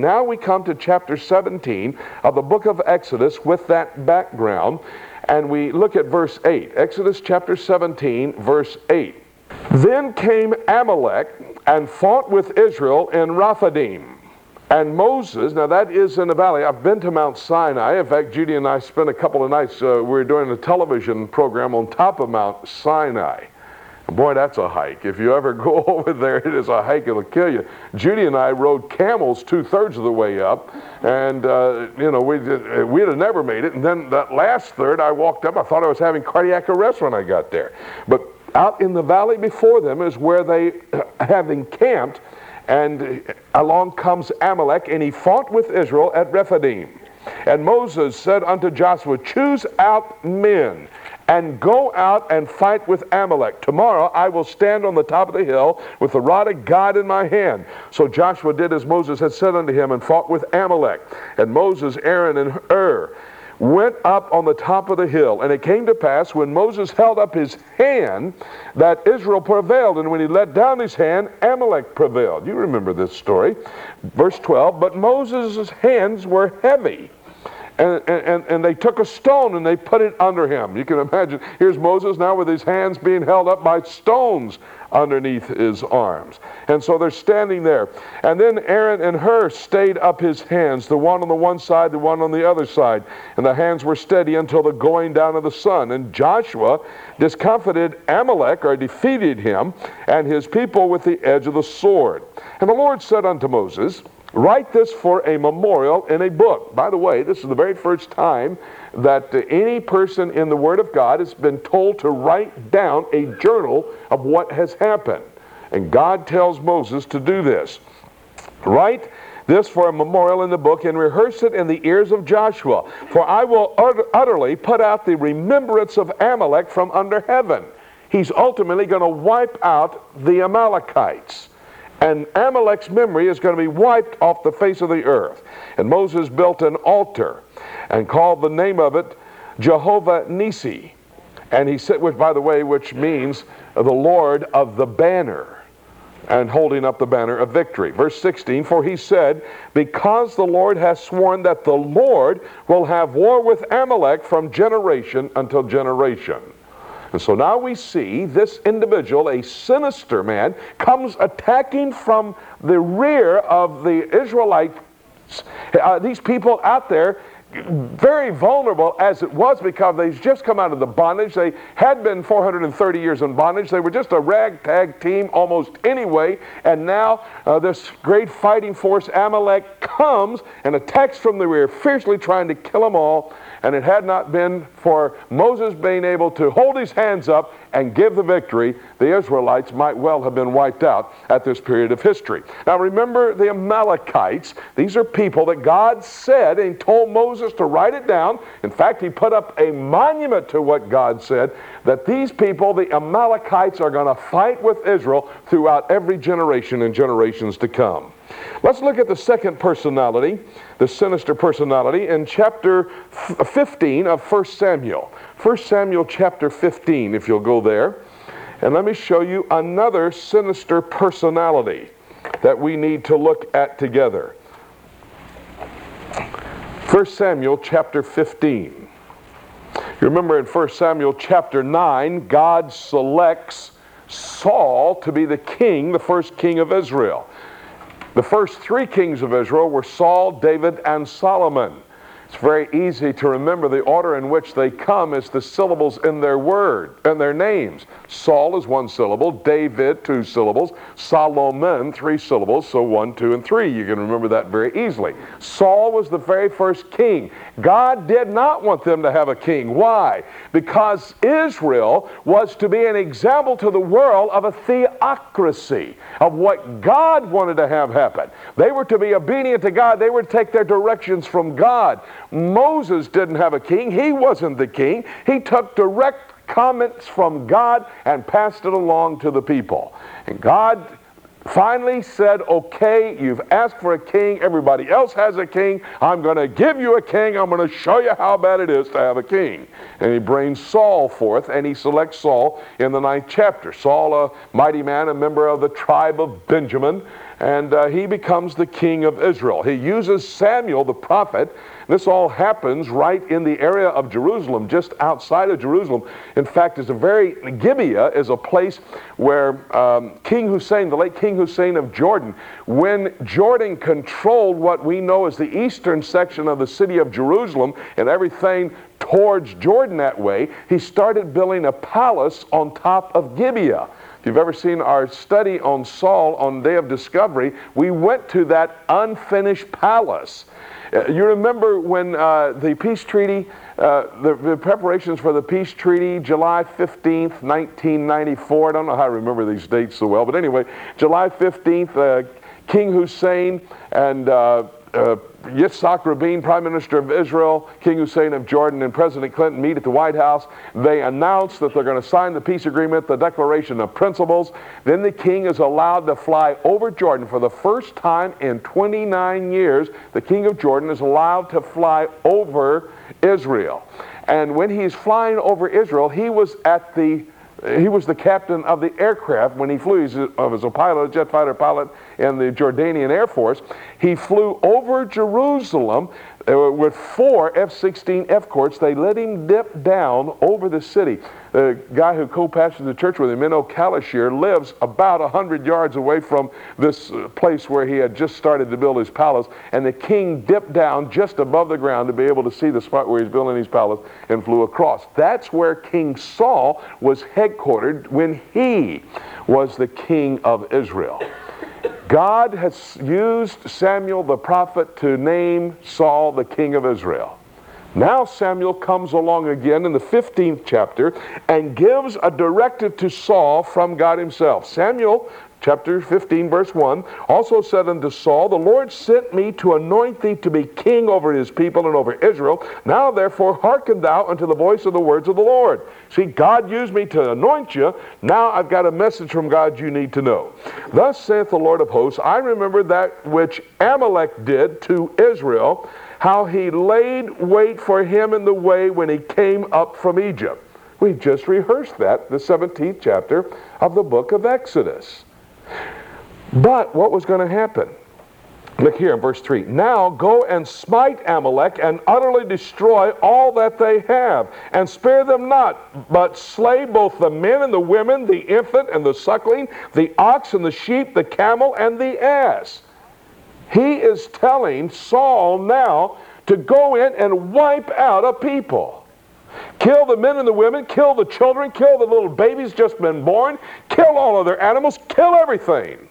now we come to chapter 17 of the book of Exodus with that background, and we look at verse 8. Exodus chapter 17, verse 8. Then came Amalek and fought with Israel in Rephidim. And Moses, now that is in the valley. I've been to Mount Sinai. In fact, Judy and I spent a couple of nights, we were doing a television program on top of Mount Sinai. Boy, that's a hike. If you ever go over there, it is a hike. It'll kill you. Judy and I rode camels 2/3 of the way up, and we'd have never made it. And then that last third, I walked up. I thought I was having cardiac arrest when I got there. But out in the valley before them is where they have encamped, and along comes Amalek, and he fought with Israel at Rephidim. And Moses said unto Joshua, choose out men and go out and fight with Amalek. Tomorrow I will stand on the top of the hill with the rod of God in my hand. So Joshua did as Moses had said unto him and fought with Amalek. And Moses, Aaron, and Hur went up on the top of the hill. And it came to pass when Moses held up his hand that Israel prevailed. And when he let down his hand, Amalek prevailed. You remember this story. Verse 12, but Moses' hands were heavy. And they took a stone and they put it under him. You can imagine, here's Moses now with his hands being held up by stones underneath his arms. And so they're standing there. And then Aaron and Hur stayed up his hands, the one on the one side, the one on the other side. And the hands were steady until the going down of the sun. And Joshua discomfited Amalek, or defeated him, and his people with the edge of the sword. And the Lord said unto Moses, write this for a memorial in a book. By the way, this is the very first time that any person in the Word of God has been told to write down a journal of what has happened. And God tells Moses to do this. Write this for a memorial in the book and rehearse it in the ears of Joshua. For I will utterly put out the remembrance of Amalek from under heaven. He's ultimately going to wipe out the Amalekites. And Amalek's memory is going to be wiped off the face of the earth. And Moses built an altar and called the name of it Jehovah Nissi. And he said, which by the way, which means the Lord of the banner, and holding up the banner of victory. Verse 16, for he said, because the Lord has sworn that the Lord will have war with Amalek from generation until generation. And so now we see this individual, a sinister man, comes attacking from the rear of the Israelites. These people out there, very vulnerable as it was, because they've just come out of the bondage. They had been 430 years in bondage. They were just a ragtag team almost anyway. And now this great fighting force, Amalek, comes and attacks from the rear, fiercely trying to kill them all. And it had not been for Moses being able to hold his hands up and give the victory, the Israelites might well have been wiped out at this period of history. Now remember the Amalekites. These are people that God said and told Moses to write it down. In fact, he put up a monument to what God said, that these people, the Amalekites, are going to fight with Israel throughout every generation and generations to come. Let's look at the second personality, the sinister personality, in chapter 15 of 1 Samuel. 1 Samuel chapter 15, if you'll go there. And let me show you another sinister personality that we need to look at together. 1 Samuel chapter 15. You remember in 1 Samuel chapter 9, God selects Saul to be the king, the first king of Israel. The first three kings of Israel were Saul, David, and Solomon. It's very easy to remember the order in which they come is the syllables in their word and their names. Saul is one syllable, David 2 syllables, Solomon 3 syllables, so 1, 2, and 3. You can remember that very easily. Saul was the very first king. God did not want them to have a king. Why? Because Israel was to be an example to the world of a theocracy, of what God wanted to have happen. They were to be obedient to God. They were to take their directions from God. Moses didn't have a king. He wasn't the king. He took direct comments from God and passed it along to the people. And God finally said, okay, you've asked for a king. Everybody else has a king. I'm going to give you a king. I'm going to show you how bad it is to have a king. And he brings Saul forth, and he selects Saul in the 9th chapter. Saul, a mighty man, a member of the tribe of Benjamin. and he becomes the king of Israel. He uses Samuel the prophet. This all happens right in the area of Jerusalem, just outside of Jerusalem. In fact, Gibeah is a place where King Hussein, the late King Hussein of Jordan, when Jordan controlled what we know as the eastern section of the city of Jerusalem and everything towards Jordan that way, he started building a palace on top of Gibeah. If you've ever seen our study on Saul on Day of Discovery, we went to that unfinished palace. You remember when the peace treaty, the preparations for the peace treaty, July 15th, 1994. I don't know how I remember these dates so well, but anyway, July 15th, King Hussein and Yitzhak Rabin, Prime Minister of Israel, King Hussein of Jordan, and President Clinton meet at the White House. They announce that they're going to sign the peace agreement, the Declaration of Principles. Then the king is allowed to fly over Jordan. For the first time in 29 years, the king of Jordan is allowed to fly over Israel. And when he's flying over Israel, he was the captain of the aircraft when he flew. He was a pilot, a jet fighter pilot in the Jordanian Air Force. He flew over Jerusalem with 4 F-16 F-Corps. They let him dip down over the city. The guy who co-pastors the church with him, Menno Kalashir, lives about 100 yards away from this place where he had just started to build his palace. And the king dipped down just above the ground to be able to see the spot where he's building his palace and flew across. That's where King Saul was headquartered when he was the king of Israel. God has used Samuel the prophet to name Saul the king of Israel. Now Samuel comes along again in the 15th chapter and gives a directive to Saul from God himself. Samuel chapter 15 verse 1 also said unto Saul, the Lord sent me to anoint thee to be king over his people and over Israel. Now therefore hearken thou unto the voice of the words of the Lord. See, God used me to anoint you. Now I've got a message from God you need to know. Thus saith the Lord of hosts, I remember that which Amalek did to Israel, how he laid wait for him in the way when he came up from Egypt. We just rehearsed that, the 17th chapter of the book of Exodus. But what was going to happen? Look here in verse 3. Now go and smite Amalek and utterly destroy all that they have, and spare them not, but slay both the men and the women, the infant and the suckling, the ox and the sheep, the camel and the ass. He is telling Saul now to go in and wipe out a people. Kill the men and the women, kill the children, kill the little babies just been born, kill all of their animals, kill everything.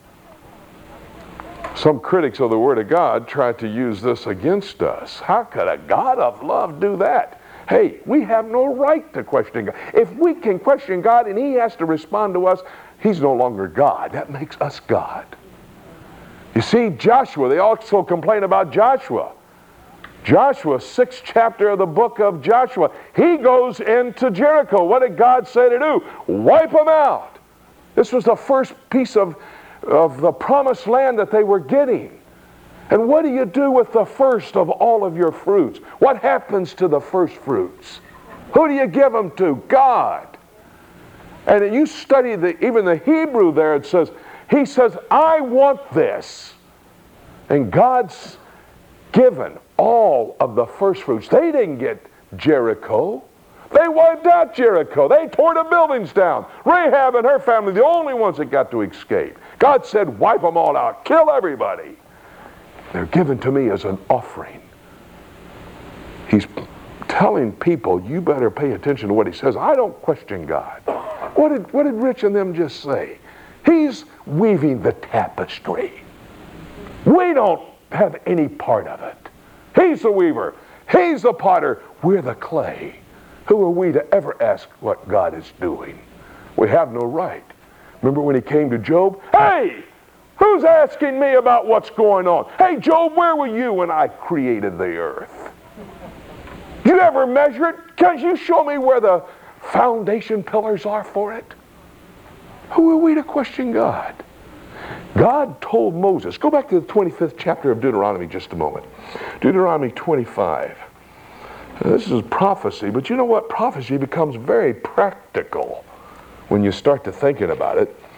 Some critics of the Word of God try to use this against us. How could a God of love do that? Hey, we have no right to question God. If we can question God and He has to respond to us, He's no longer God. That makes us God. You see, Joshua, they also complain about Joshua. Joshua, 6th chapter of the book of Joshua. He goes into Jericho. What did God say to do? Wipe them out. This was the first piece of the promised land that they were getting. And what do you do with the first of all of your fruits? What happens to the first fruits? Who do you give them to? God. And you study even the Hebrew there, it says, He says, I want this. And God's given all of the first fruits. They didn't get Jericho. They wiped out Jericho. They tore the buildings down. Rahab and her family, the only ones that got to escape. God said, wipe them all out. Kill everybody. They're given to me as an offering. He's telling people, you better pay attention to what He says. I don't question God. What did Rich and them just say? He's weaving the tapestry. We don't have any part of it. He's the weaver. He's the potter. We're the clay. Who are we to ever ask what God is doing? We have no right. Remember when He came to Job? Hey, who's asking me about what's going on? Hey, Job, where were you when I created the earth? Did you ever measure it? Can you show me where the foundation pillars are for it? Who are we to question God? God told Moses, go back to the 25th chapter of Deuteronomy just a moment. Deuteronomy 25. This is prophecy, but you know what? Prophecy becomes very practical when you start to thinking about it.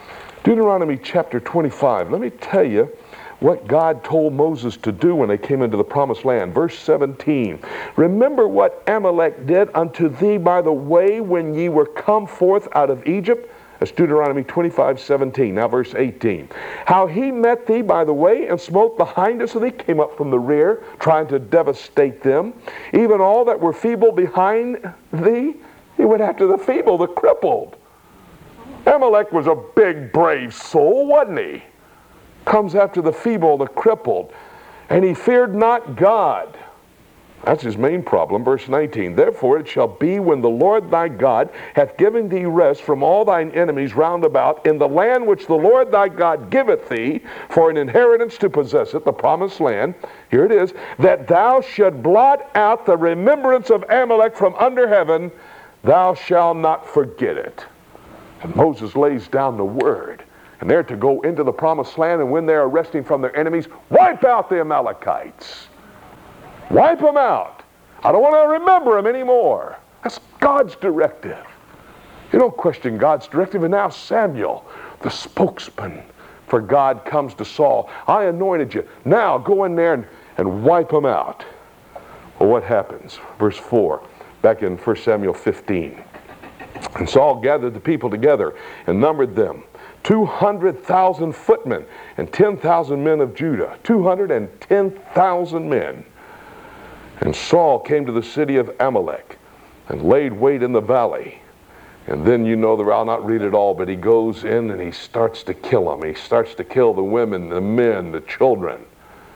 Deuteronomy chapter 25. Let me tell you what God told Moses to do when they came into the promised land. Verse 17. Remember what Amalek did unto thee by the way when ye were come forth out of Egypt. That's Deuteronomy 25:17. Now verse 18. How he met thee by the way and smote behind us, so they came up from the rear, trying to devastate them. Even all that were feeble behind thee, he went after the feeble, the crippled. Amalek was a big, brave soul, wasn't he? Comes after the feeble, the crippled. And he feared not God. That's his main problem. Verse 19. Therefore it shall be when the Lord thy God hath given thee rest from all thine enemies round about in the land which the Lord thy God giveth thee for an inheritance to possess it, the promised land. Here it is. That thou should blot out the remembrance of Amalek from under heaven. Thou shalt not forget it. And Moses lays down the word. And they're to go into the promised land, and when they're resting from their enemies, wipe out the Amalekites. Wipe them out. I don't want to remember them anymore. That's God's directive. You don't question God's directive. And now Samuel, the spokesman for God, comes to Saul. I anointed you. Now go in there and wipe them out. Well, what happens? Verse 4, back in 1 Samuel 15. And Saul gathered the people together and numbered them. 200,000 footmen and 10,000 men of Judah. 210,000 men. And Saul came to the city of Amalek and laid wait in the valley. And then you know, I'll not read it all, but he goes in and he starts to kill them. He starts to kill the women, the men, the children.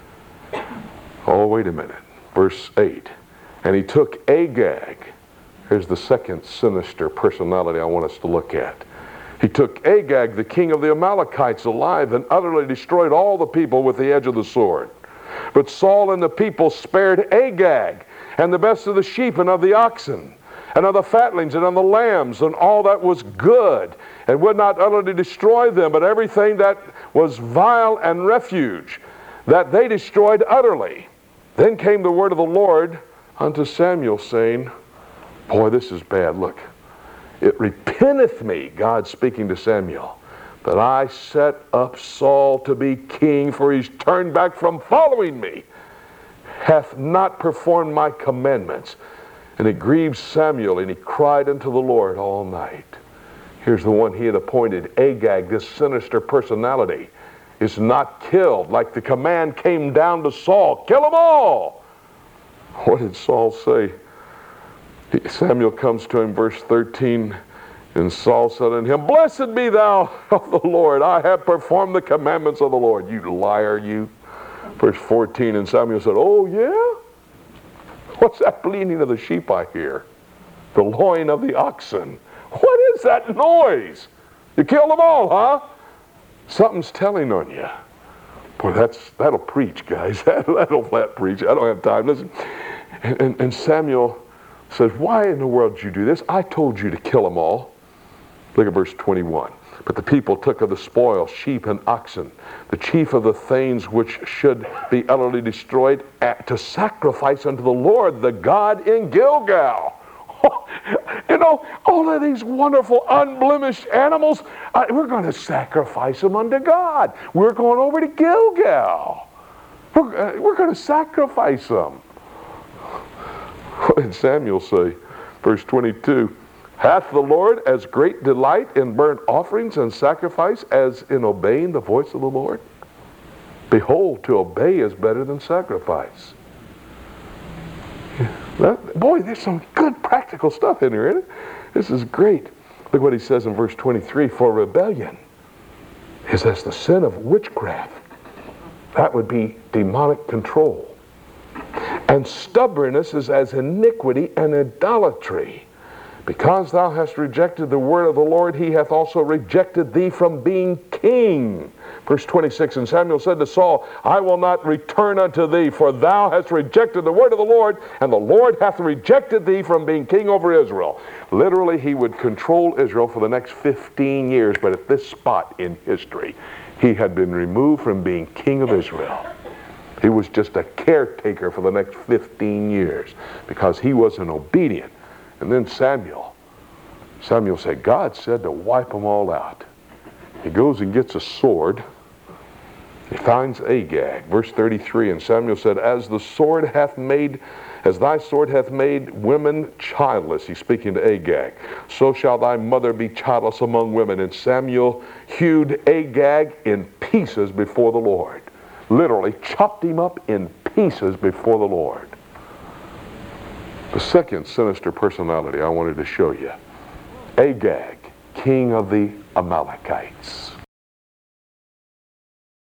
Oh, wait a minute. Verse 8. And he took Agag. Here's the second sinister personality I want us to look at. He took Agag, the king of the Amalekites, alive and utterly destroyed all the people with the edge of the sword. But Saul and the people spared Agag and the best of the sheep and of the oxen and of the fatlings and of the lambs and all that was good, and would not utterly destroy them, but everything that was vile and refuge, that they destroyed utterly. Then came the word of the Lord unto Samuel, saying, boy, this is bad. Look. It repenteth me, God speaking to Samuel, that I set up Saul to be king, for he's turned back from following me, hath not performed my commandments. And it grieved Samuel, and he cried unto the Lord all night. Here's the one he had appointed, Agag, this sinister personality, is not killed, like the command came down to Saul, kill them all. What did Saul say? Samuel comes to him, verse 13, and Saul said unto him, blessed be thou of the Lord, I have performed the commandments of the Lord. You liar, you. Verse 14, and Samuel said, oh yeah? What's that bleating of the sheep I hear? The lowing of the oxen. What is that noise? You killed them all, huh? Something's telling on you. Boy, that'll preach, guys. That'll flat preach. I don't have time. Listen. And Samuel says, why in the world did you do this? I told you to kill them all. Look at verse 21. But the people took of the spoil sheep and oxen, the chief of the things which should be utterly destroyed, to sacrifice unto the Lord, the God in Gilgal. You know, all of these wonderful unblemished animals, we're going to sacrifice them unto God. We're going over to Gilgal. We're going to sacrifice them. What did Samuel say? Verse 22, hath the Lord as great delight in burnt offerings and sacrifice as in obeying the voice of the Lord? Behold, to obey is better than sacrifice. Boy, there's some good practical stuff in here, isn't it? This is great. Look what he says in verse 23, for rebellion is as the sin of witchcraft. That would be demonic control. And stubbornness is as iniquity and idolatry. Because thou hast rejected the word of the Lord, he hath also rejected thee from being king. Verse 26, and Samuel said to Saul, I will not return unto thee, for thou hast rejected the word of the Lord, and the Lord hath rejected thee from being king over Israel. Literally, he would control Israel for the next 15 years, but at this spot in history, he had been removed from being king of Israel. He was just a caretaker for the next 15 years because he wasn't obedient. And then Samuel said, God said to wipe them all out. He goes and gets a sword. He finds Agag. Verse 33, and Samuel said, as thy sword hath made women childless, he's speaking to Agag, so shall thy mother be childless among women. And Samuel hewed Agag in pieces before the Lord. Literally chopped him up in pieces before the Lord. The second sinister personality I wanted to show you, Agag, king of the Amalekites.